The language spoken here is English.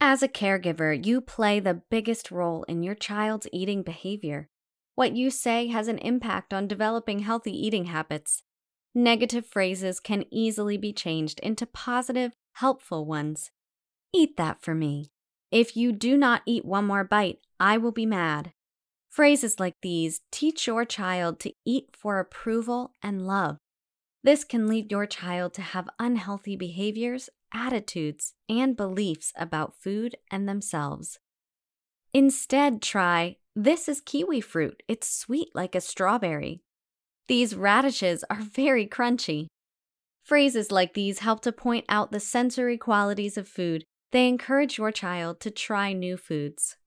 As a caregiver, you play the biggest role in your child's eating behavior. What you say has an impact on developing healthy eating habits. Negative phrases can easily be changed into positive, helpful ones. Eat that for me. If you do not eat one more bite, I will be mad. Phrases like these teach your child to eat for approval and love. This can lead your child to have unhealthy behaviors, attitudes, and beliefs about food and themselves. Instead, try, "This is kiwi fruit. It's sweet like a strawberry." "These radishes are very crunchy." Phrases like these help to point out the sensory qualities of food. They encourage your child to try new foods.